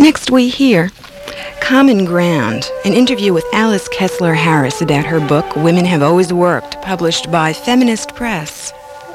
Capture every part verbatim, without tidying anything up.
Next we hear Common Ground, an interview with Alice Kessler Harris about her book, Women Have Always Worked, published by Feminist Press.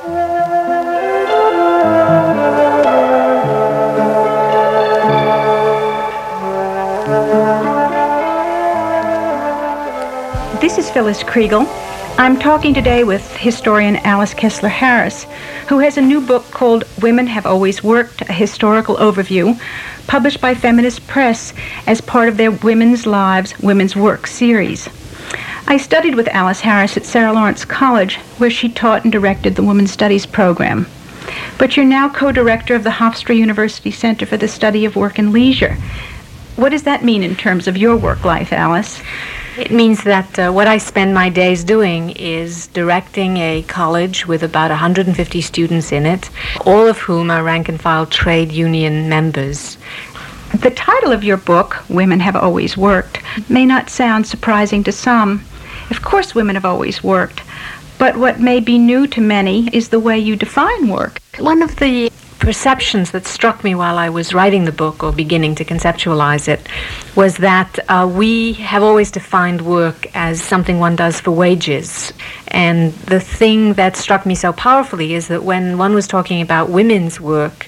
This is Phyllis Kriegel. I'm talking today with historian Alice Kessler Harris, who has a new book called Women Have Always Worked, a Historical Overview, published by Feminist Press as part of their Women's Lives, Women's Work series. I studied with Alice Harris at Sarah Lawrence College, where she taught and directed the Women's Studies program. But you're now co-director of the Hofstra University Center for the Study of Work and Leisure. What does that mean in terms of your work life, Alice? It means that uh, what I spend my days doing is directing a college with about one hundred fifty students in it, all of whom are rank-and-file trade union members. The title of your book, Women Have Always Worked, may not sound surprising to some. Of course women have always worked, but what may be new to many is the way you define work. One of the perceptions that struck me while I was writing the book or beginning to conceptualize it was that uh, we have always defined work as something one does for wages. And the thing that struck me so powerfully is that when one was talking about women's work,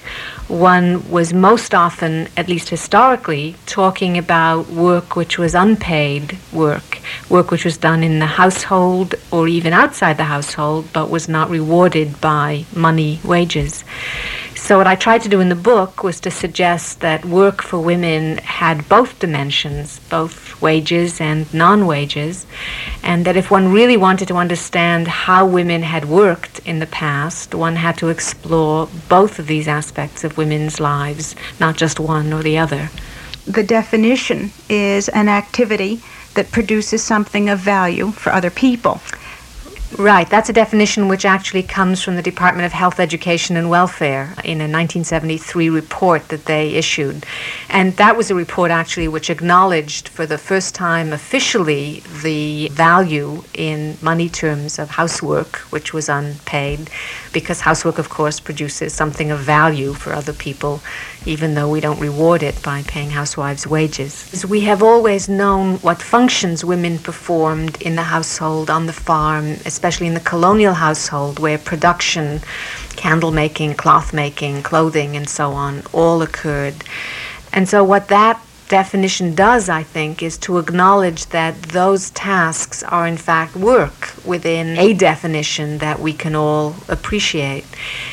one was most often, at least historically, talking about work which was unpaid work, work which was done in the household or even outside the household, but was not rewarded by money wages. So what I tried to do in the book was to suggest that work for women had both dimensions, both wages and non-wages, and that if one really wanted to understand how women had worked in the past, one had to explore both of these aspects of women's lives, not just one or the other. The definition is an activity that produces something of value for other people. Right, that's a definition which actually comes from the Department of Health, Education and Welfare in a nineteen seventy-three report that they issued. And that was a report actually which acknowledged for the first time officially the value in money terms of housework, which was unpaid, because housework, of course, produces something of value for other people, even though we don't reward it by paying housewives wages. We have always known what functions women performed in the household, on the farm, especially in the colonial household, where production, candle making, cloth making, clothing, and so on, all occurred. And so what that definition does, I think, is to acknowledge that those tasks are in fact work within a definition that we can all appreciate.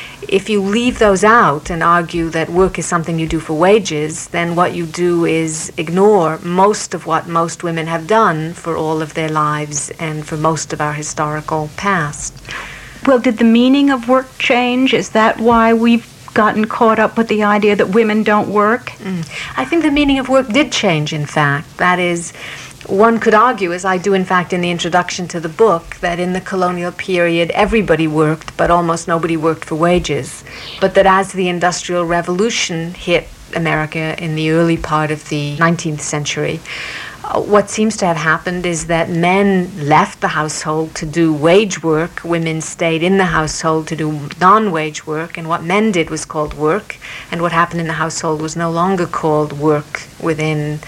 If you leave those out and argue that work is something you do for wages, then what you do is ignore most of what most women have done for all of their lives and for most of our historical past. Well, did the meaning of work change? Is that why we've gotten caught up with the idea that women don't work? Mm. I think the meaning of work did change, in fact. That is, one could argue, as I do in fact in the introduction to the book, that in the colonial period everybody worked, but almost nobody worked for wages. But that as the Industrial Revolution hit America in the early part of the nineteenth century, uh, what seems to have happened is that men left the household to do wage work, women stayed in the household to do non-wage work, and what men did was called work, and what happened in the household was no longer called work within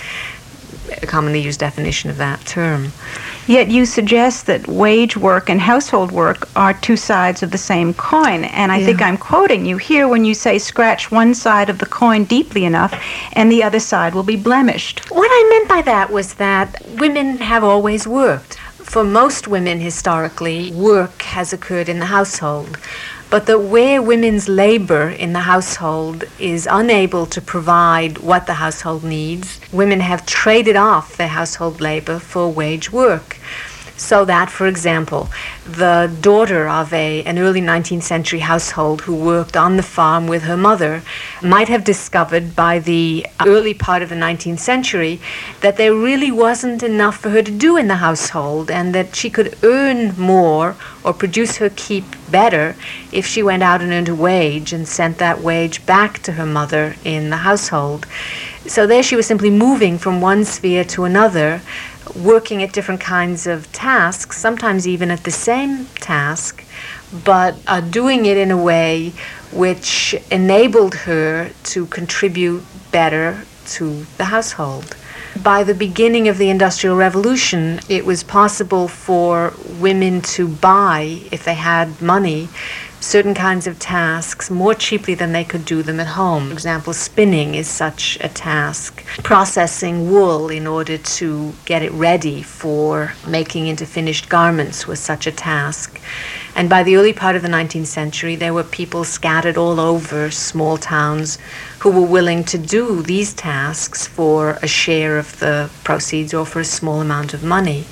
a commonly used definition of that term. Yet you suggest that wage work and household work are two sides of the same coin, and I Yeah. think I'm quoting you here when you say scratch one side of the coin deeply enough and the other side will be blemished. What I meant by that was that women have always worked. For most women historically, work has occurred in the household. But that where women's labor in the household is unable to provide what the household needs, women have traded off their household labor for wage work. So that, for example, the daughter of a, an early nineteenth century household who worked on the farm with her mother might have discovered by the early part of the nineteenth century that there really wasn't enough for her to do in the household, and that she could earn more or produce her keep better if she went out and earned a wage and sent that wage back to her mother in the household. So there she was simply moving from one sphere to another, working at different kinds of tasks, sometimes even at the same task, but uh, doing it in a way which enabled her to contribute better to the household. By the beginning of the Industrial Revolution, it was possible for women to buy, if they had money, certain kinds of tasks more cheaply than they could do them at home. For example, spinning is such a task. Processing wool in order to get it ready for making into finished garments was such a task. And by the early part of the nineteenth century, there were people scattered all over small towns who were willing to do these tasks for a share of the proceeds or for a small amount of money.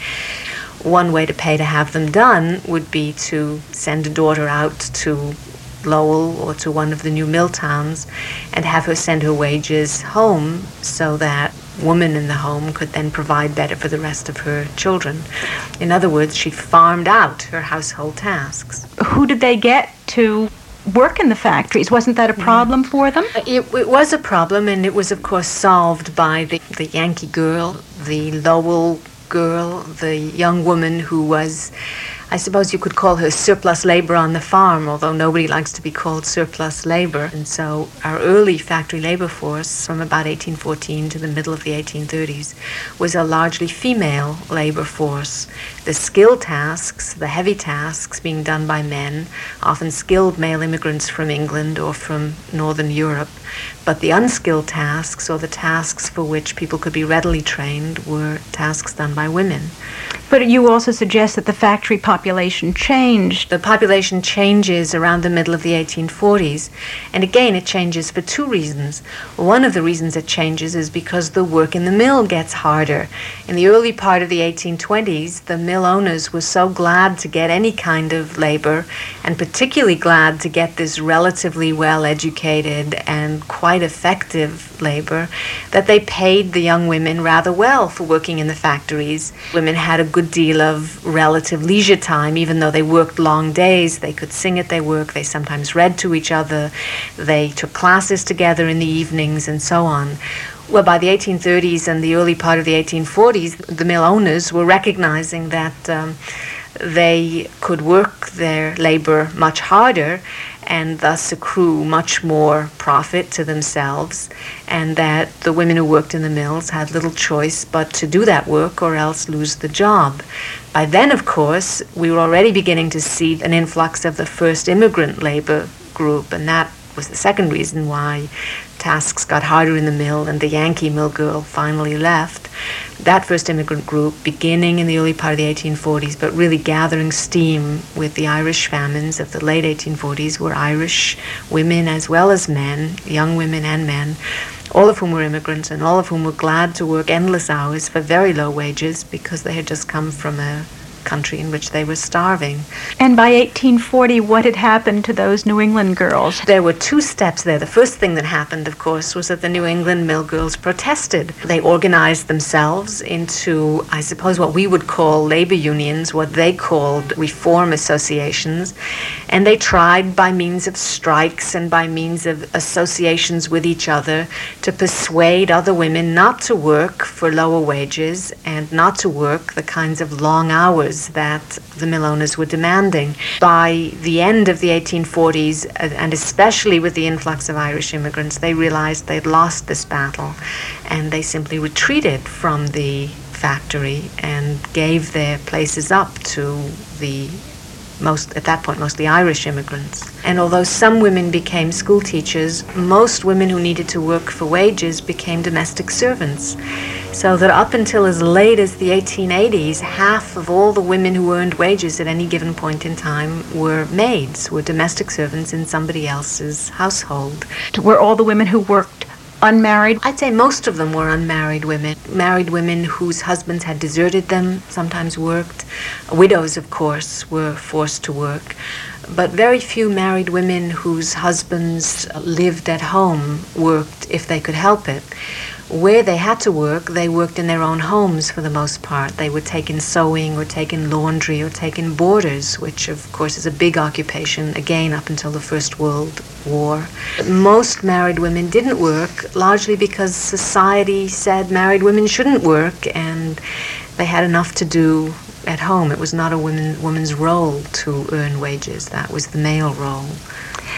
One way to pay to have them done would be to send a daughter out to Lowell or to one of the new mill towns and have her send her wages home so that woman in the home could then provide better for the rest of her children. In other words, she farmed out her household tasks. Who did they get to work in the factories? Wasn't that a problem mm. for them? It, it was a problem, and it was, of course, solved by the, the Yankee girl, the Lowell girl, the young woman who was, I suppose you could call her surplus labor on the farm, although nobody likes to be called surplus labor. And so our early factory labor force, from about eighteen fourteen to the middle of the eighteen thirties, was a largely female labor force. The skilled tasks, the heavy tasks being done by men, often skilled male immigrants from England or from Northern Europe. But the unskilled tasks, or the tasks for which people could be readily trained, were tasks done by women. But you also suggest that the factory population changed. The population changes around the middle of the eighteen forties. And again, it changes for two reasons. One of the reasons it changes is because the work in the mill gets harder. In the early part of the eighteen twenties, the mill owners were so glad to get any kind of labor, and particularly glad to get this relatively well-educated and quite effective labor, that they paid the young women rather well for working in the factories. Women had a good deal of relative leisure time, even though they worked long days. They could sing at their work, they sometimes read to each other, they took classes together in the evenings, and so on. Well, by the eighteen thirties and the early part of the eighteen forties, the mill owners were recognizing that um, they could work their labor much harder and thus accrue much more profit to themselves, and that the women who worked in the mills had little choice but to do that work or else lose the job. By then, of course, we were already beginning to see an influx of the first immigrant labor group, and that was the second reason why tasks got harder in the mill and the Yankee mill girl finally left. That first immigrant group, beginning in the early part of the eighteen forties, but really gathering steam with the Irish famines of the late eighteen forties, were Irish women as well as men, young women and men, all of whom were immigrants and all of whom were glad to work endless hours for very low wages because they had just come from a country in which they were starving. And by eighteen forty, what had happened to those New England girls? There were two steps there. The first thing that happened, of course, was that the New England mill girls protested. They organized themselves into, I suppose, what we would call labor unions, what they called reform associations, and they tried by means of strikes and by means of associations with each other to persuade other women not to work for lower wages and not to work the kinds of long hours that the mill owners were demanding. By the end of the eighteen forties, and especially with the influx of Irish immigrants, they realized they'd lost this battle, and they simply retreated from the factory and gave their places up to the most, at that point, mostly Irish immigrants. And although some women became school teachers, most women who needed to work for wages became domestic servants. So that up until as late as the eighteen eighties, half of all the women who earned wages at any given point in time were maids, were domestic servants in somebody else's household. Were all the women who worked unmarried? I'd say most of them were unmarried women. Married women whose husbands had deserted them sometimes worked. Widows, of course, were forced to work. But very few married women whose husbands lived at home worked if they could help it. Where they had to work, they worked in their own homes for the most part. They would take in sewing or take in laundry or take in boarders, which of course is a big occupation, again up until the First World War. Most married women didn't work, largely because society said married women shouldn't work, and they had enough to do at home. It was not a woman, woman's role to earn wages. That was the male role.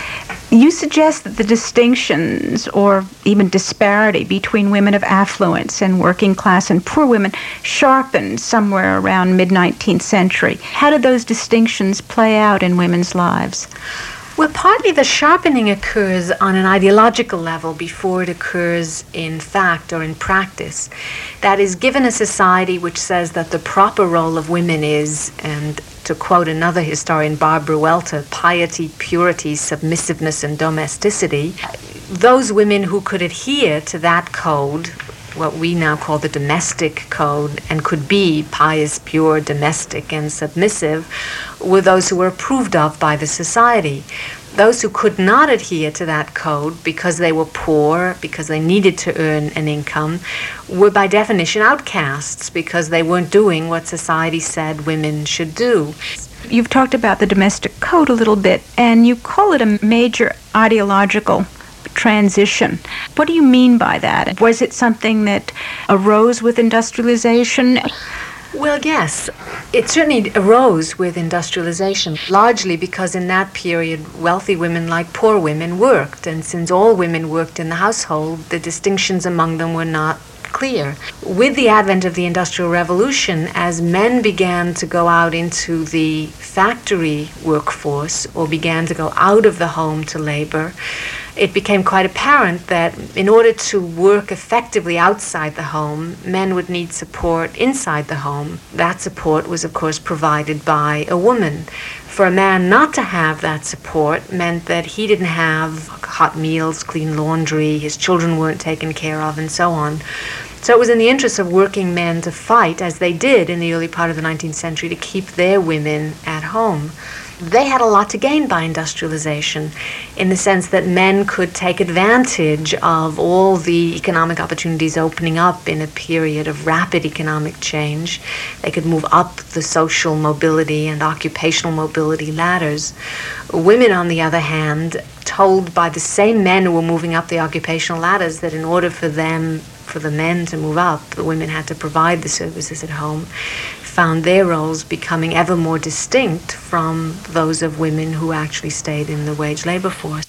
You suggest that the distinctions or even disparity between women of affluence and working class and poor women sharpened somewhere around mid-nineteenth century. How did those distinctions play out in women's lives? Well, partly the sharpening occurs on an ideological level before it occurs in fact or in practice. That is, given a society which says that the proper role of women is, and to quote another historian, Barbara Welter, piety, purity, submissiveness, and domesticity, those women who could adhere to that code, what we now call the domestic code, and could be pious, pure, domestic, and submissive, were those who were approved of by the society. Those who could not adhere to that code because they were poor, because they needed to earn an income, were by definition outcasts because they weren't doing what society said women should do. You've talked about the domestic code a little bit, and you call it a major ideological transition. What do you mean by that? Was it something that arose with industrialization? Well, yes. It certainly arose with industrialization, largely because in that period, wealthy women like poor women worked, and since all women worked in the household, the distinctions among them were not clear. With the advent of the Industrial Revolution, as men began to go out into the factory workforce or began to go out of the home to labor, it became quite apparent that in order to work effectively outside the home, men would need support inside the home. That support was, of course, provided by a woman. For a man not to have that support meant that he didn't have hot meals, clean laundry, his children weren't taken care of, and so on. So it was in the interest of working men to fight, as they did in the early part of the nineteenth century, to keep their women at home. They had a lot to gain by industrialization in the sense that men could take advantage of all the economic opportunities opening up in a period of rapid economic change. They could move up the social mobility and occupational mobility ladders. Women, on the other hand, told by the same men who were moving up the occupational ladders that in order for them, for the men to move up, the women had to provide the services at home, found their roles becoming ever more distinct from those of women who actually stayed in the wage labor force.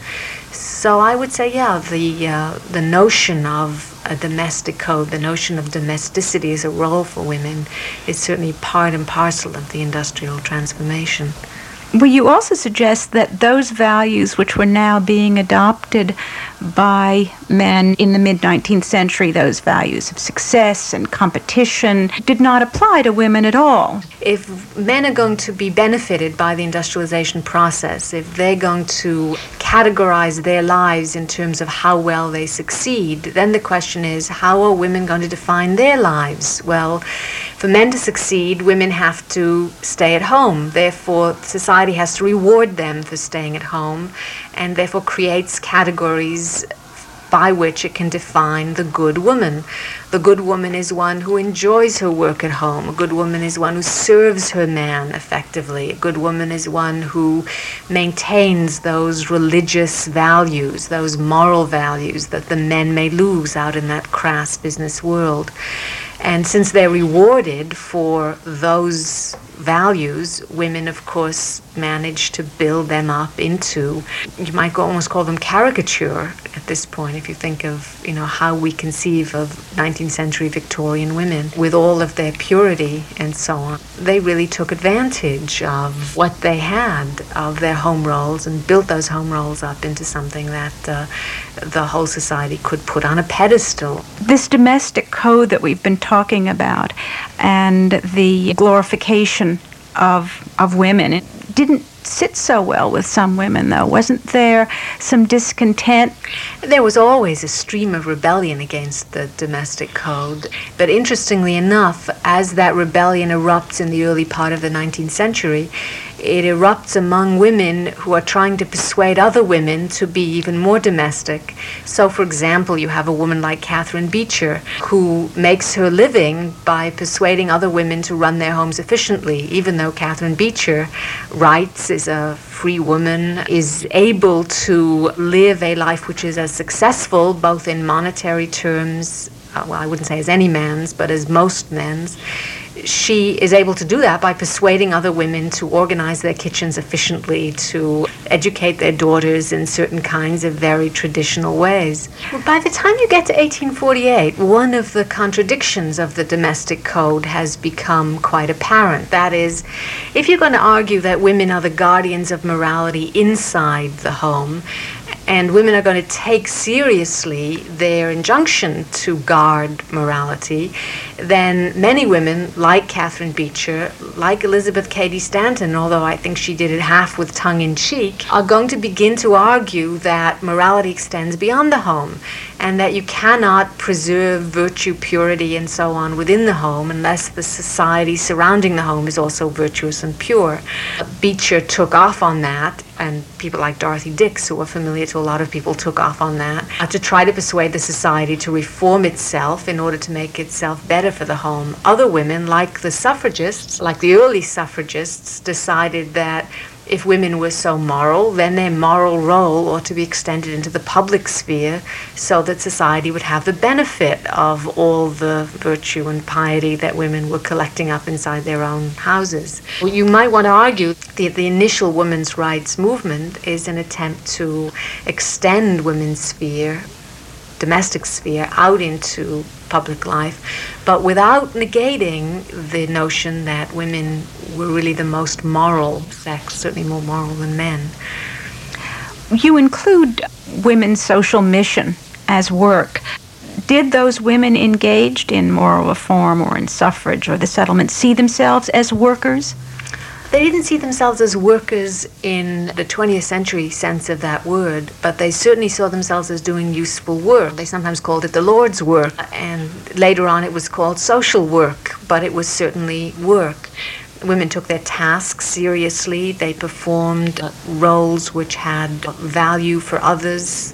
So I would say, yeah, the uh, the notion of a domestic code, the notion of domesticity as a role for women is certainly part and parcel of the industrial transformation. Well, you also suggest that those values which were now being adopted by men in the mid-nineteenth century, those values of success and competition, did not apply to women at all. If men are going to be benefited by the industrialization process, if they're going to categorize their lives in terms of how well they succeed, then the question is, how are women going to define their lives? Well, for men to succeed, women have to stay at home. Therefore, society has to reward them for staying at home, and therefore creates categories by which it can define the good woman. The good woman is one who enjoys her work at home. A good woman is one who serves her man effectively. A good woman is one who maintains those religious values, those moral values that the men may lose out in that crass business world. And since they're rewarded for those values, women, of course, manage to build them up into, you might go, almost call them caricature at this point, if you think of, you know, how we conceive of nineteenth century Victorian women with all of their purity and so on. They really took advantage of what they had, of their home roles, and built those home roles up into something that uh, the whole society could put on a pedestal. This domestic code that we've been talking about and the glorification of of women, it didn't sit so well with some women, though. Wasn't there some discontent? There was always a stream of rebellion against the domestic code. But interestingly enough, as that rebellion erupts in the early part of the nineteenth century, it erupts among women who are trying to persuade other women to be even more domestic. So, for example, you have a woman like Catherine Beecher, who makes her living by persuading other women to run their homes efficiently, even though Catherine Beecher writes, is a free woman, is able to live a life which is as successful, both in monetary terms, uh, well, I wouldn't say as any man's, but as most men's. she is able to do that by persuading other women to organize their kitchens efficiently, to educate their daughters in certain kinds of very traditional ways. Well, by the time you get to eighteen forty-eight, one of the contradictions of the domestic code has become quite apparent. That is, if you're going to argue that women are the guardians of morality inside the home, and women are going to take seriously their injunction to guard morality, then many women, like Catherine Beecher, like Elizabeth Cady Stanton, although I think she did it half with tongue-in-cheek, are going to begin to argue that morality extends beyond the home, and that you cannot preserve virtue, purity, and so on within the home unless the society surrounding the home is also virtuous and pure. Beecher took off on that, and people like Dorothy Dix, who were familiar to a lot of people, took off on that, uh, to try to persuade the society to reform itself in order to make itself better for the home. Other women, like the suffragists, like the early suffragists, decided that if women were so moral, then their moral role ought to be extended into the public sphere so that society would have the benefit of all the virtue and piety that women were collecting up inside their own houses. Well, you might want to argue that the initial women's rights movement is an attempt to extend women's sphere, domestic sphere, out into public life, but without negating the notion that women were really the most moral sex, certainly more moral than men. You include women's social mission as work. Did those women engaged in moral reform or in suffrage or the settlement see themselves as workers? They didn't see themselves as workers in the twentieth century sense of that word, but they certainly saw themselves as doing useful work. They sometimes called it the Lord's work, and later on it was called social work, but it was certainly work. Women took their tasks seriously. They performed uh, roles which had value for others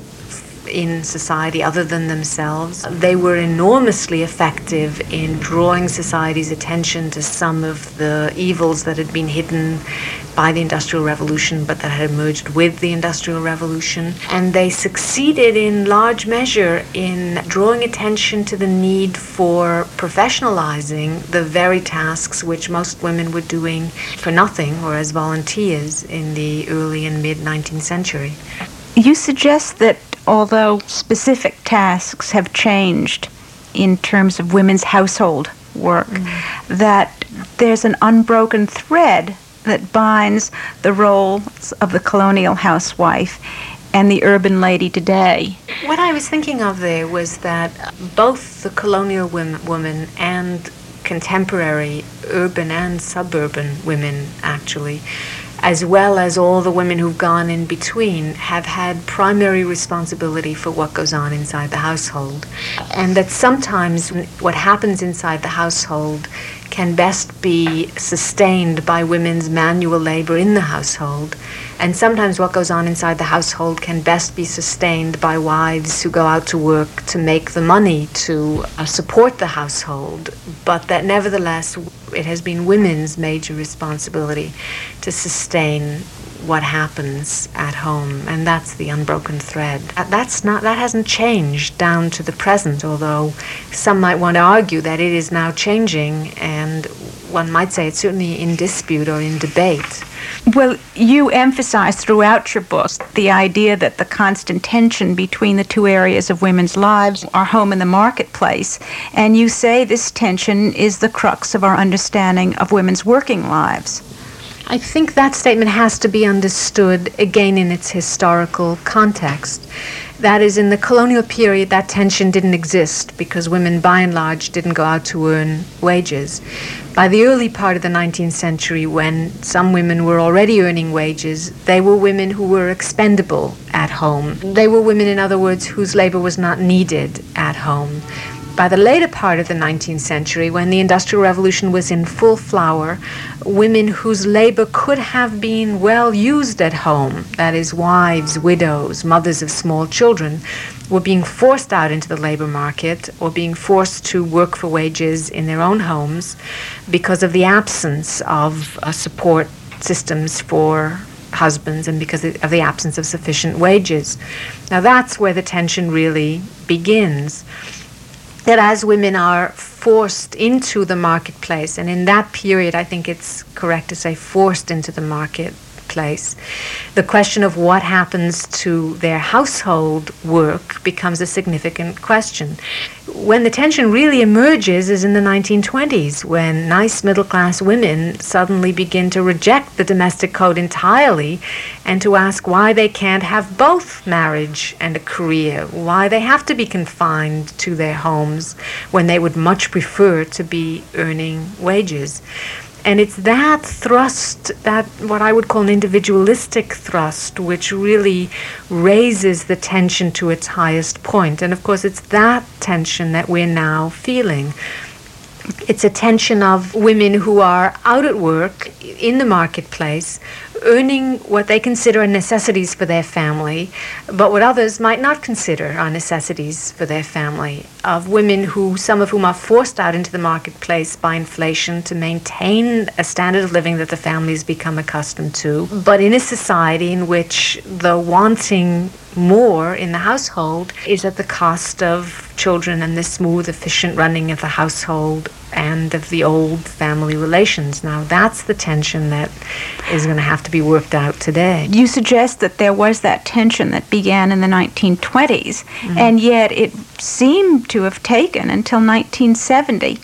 in society other than themselves. They were enormously effective in drawing society's attention to some of the evils that had been hidden by the Industrial Revolution, but that had emerged with the Industrial Revolution. And they succeeded in large measure in drawing attention to the need for professionalizing the very tasks which most women were doing for nothing or as volunteers in the early and mid-nineteenth century. You suggest that although specific tasks have changed in terms of women's household work, mm. that there's an unbroken thread that binds the roles of the colonial housewife and the urban lady today. What I was thinking of there was that both the colonial women, woman and contemporary urban and suburban women, actually, as well as all the women who've gone in between, have had primary responsibility for what goes on inside the household. And that sometimes what happens inside the household can best be sustained by women's manual labor in the household. And sometimes what goes on inside the household can best be sustained by wives who go out to work to make the money to uh, support the household. But that nevertheless, it has been women's major responsibility to sustain what happens at home, and that's the unbroken thread. That's not, that hasn't changed down to the present, although some might want to argue that it is now changing, and one might say it's certainly in dispute or in debate. Well, you emphasize throughout your book the idea that the constant tension between the two areas of women's lives are home and the marketplace, and you say this tension is the crux of our understanding of women's working lives. I think that statement has to be understood again in its historical context. That is, in the colonial period, that tension didn't exist because women, by and large, didn't go out to earn wages. By the early part of the nineteenth century, when some women were already earning wages, they were women who were expendable at home. They were women, in other words, whose labor was not needed at home. By the later part of the nineteenth century, when the Industrial Revolution was in full flower, women whose labor could have been well used at home, that is, wives, widows, mothers of small children, were being forced out into the labor market or being forced to work for wages in their own homes because of the absence of uh, support systems for husbands and because of the absence of sufficient wages. Now that's where the tension really begins. that as women are forced into the marketplace, and in that period I think it's correct to say forced into the marketplace, the question of what happens to their household work becomes a significant question. When the tension really emerges is in the nineteen twenties, when nice middle-class women suddenly begin to reject the domestic code entirely and to ask why they can't have both marriage and a career, why they have to be confined to their homes when they would much prefer to be earning wages. And it's that thrust, that what I would call an individualistic thrust, which really raises the tension to its highest point. And of course, it's that tension that we're now feeling. It's a tension of women who are out at work in the marketplace, earning what they consider are necessities for their family, but what others might not consider are necessities for their family. Of women who, some of whom are forced out into the marketplace by inflation to maintain a standard of living that the families become accustomed to, but in a society in which the wanting more in the household is at the cost of children and the smooth, efficient running of the household and of the old family relations. Now, that's the tension that is going to have to be worked out today. You suggest that there was that tension that began in the nineteen twenties, mm-hmm. and yet it seemed to have taken until nineteen seventy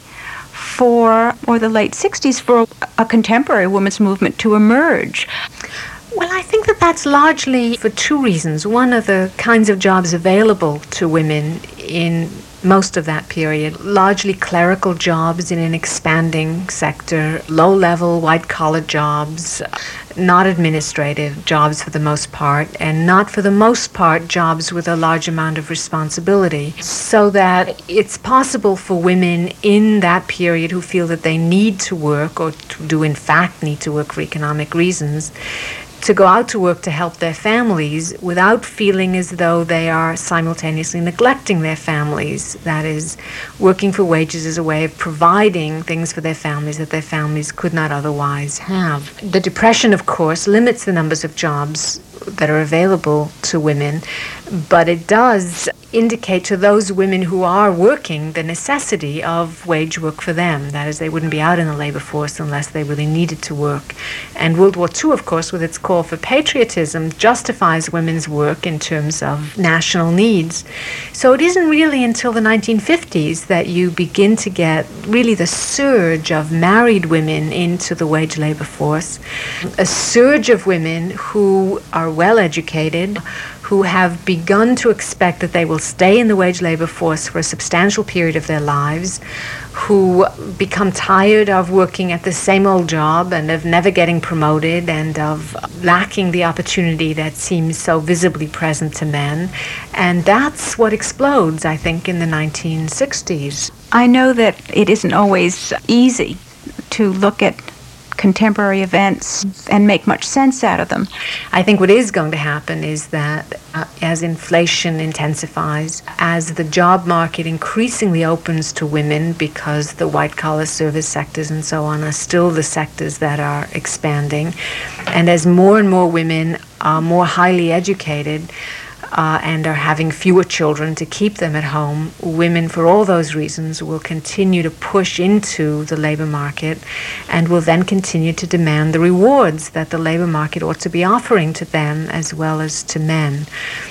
for, or the late sixties, for a contemporary women's movement to emerge. Well, I think that that's largely for two reasons. One are the kinds of jobs available to women in most of that period, largely clerical jobs in an expanding sector, low-level, white-collar jobs, not administrative jobs for the most part, and not for the most part jobs with a large amount of responsibility. So that it's possible for women in that period who feel that they need to work, or to do in fact need to work for economic reasons, to go out to work to help their families without feeling as though they are simultaneously neglecting their families. That is, working for wages as a way of providing things for their families that their families could not otherwise have. The Depression, of course, limits the numbers of jobs that are available to women, but it does indicate to those women who are working the necessity of wage work for them. That is, they wouldn't be out in the labor force unless they really needed to work. And World War Two, of course, with its call for patriotism, justifies women's work in terms of national needs. So it isn't really until the nineteen fifties that you begin to get really the surge of married women into the wage labor force, a surge of women who are well educated, who have begun to expect that they will stay in the wage labor force for a substantial period of their lives, who become tired of working at the same old job and of never getting promoted and of lacking the opportunity that seems so visibly present to men. And that's what explodes, I think, in the nineteen sixties. I know that it isn't always easy to look at contemporary events and make much sense out of them. I think what is going to happen is that uh, as inflation intensifies, as the job market increasingly opens to women, because the white-collar service sectors and so on are still the sectors that are expanding, and as more and more women are more highly educated, Uh, and are having fewer children to keep them at home, women, for all those reasons, will continue to push into the labor market and will then continue to demand the rewards that the labor market ought to be offering to them as well as to men.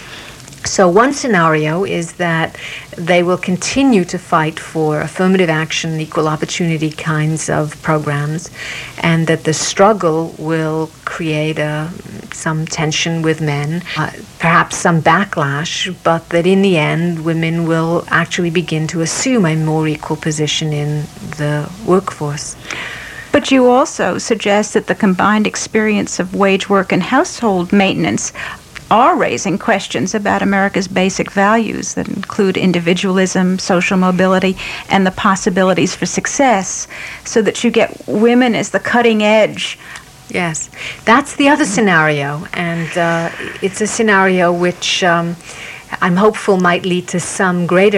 So one scenario is that they will continue to fight for affirmative action, equal opportunity kinds of programs, and that the struggle will create a, some tension with men, uh, perhaps some backlash, but that in the end women will actually begin to assume a more equal position in the workforce. But you also suggest that the combined experience of wage work and household maintenance are raising questions about America's basic values that include individualism, social mobility, and the possibilities for success, so that you get women as the cutting edge. Yes, that's the other scenario, and uh, it's a scenario which um, I'm hopeful might lead to some greater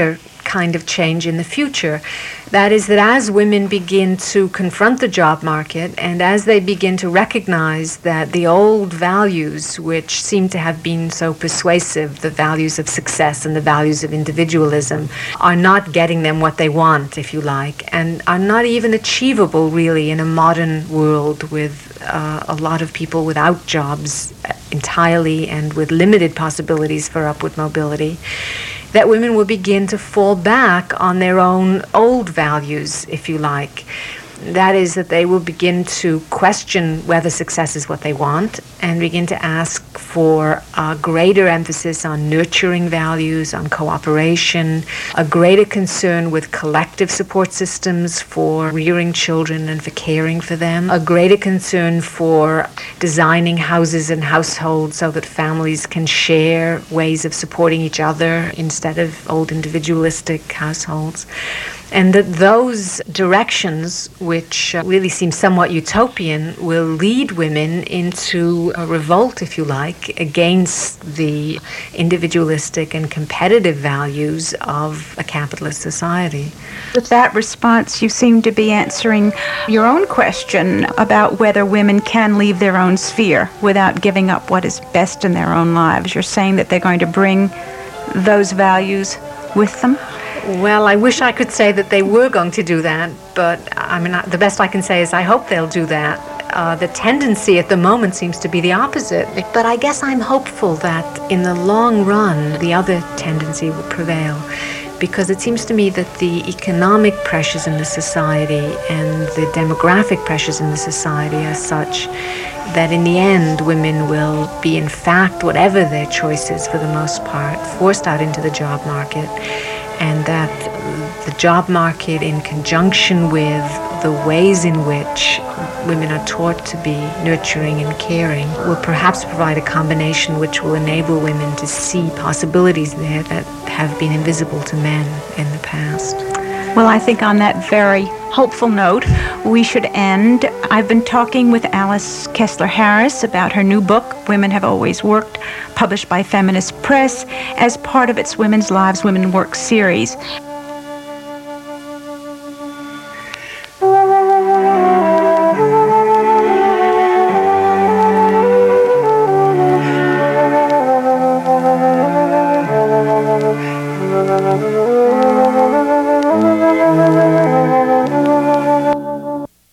kind of change in the future. That is that as women begin to confront the job market and as they begin to recognize that the old values which seem to have been so persuasive, the values of success and the values of individualism, are not getting them what they want, if you like, and are not even achievable really in a modern world with uh, a lot of people without jobs entirely and with limited possibilities for upward mobility, that women will begin to fall back on their own old values, if you like. That is, that they will begin to question whether success is what they want and begin to ask for a greater emphasis on nurturing values, on cooperation, a greater concern with collective support systems for rearing children and for caring for them, a greater concern for designing houses and households so that families can share ways of supporting each other instead of old individualistic households. And that those directions, which uh, really seem somewhat utopian, will lead women into a revolt, if you like, against the individualistic and competitive values of a capitalist society. With that response, you seem to be answering your own question about whether women can leave their own sphere without giving up what is best in their own lives. You're saying that they're going to bring those values with them? Well, I wish I could say that they were going to do that, but I mean, the best I can say is I hope they'll do that. Uh, the tendency at the moment seems to be the opposite, but I guess I'm hopeful that in the long run, the other tendency will prevail, because it seems to me that the economic pressures in the society and the demographic pressures in the society are such that in the end, women will be, in fact, whatever their choices for the most part, forced out into the job market. And that the job market, in conjunction with the ways in which women are taught to be nurturing and caring, will perhaps provide a combination which will enable women to see possibilities there that have been invisible to men in the past. Well, I think on that very hopeful note, we should end. I've been talking with Alice Kessler Harris about her new book, Women Have Always Worked, published by Feminist Press as part of its Women's Lives, Women Work series. Thank you.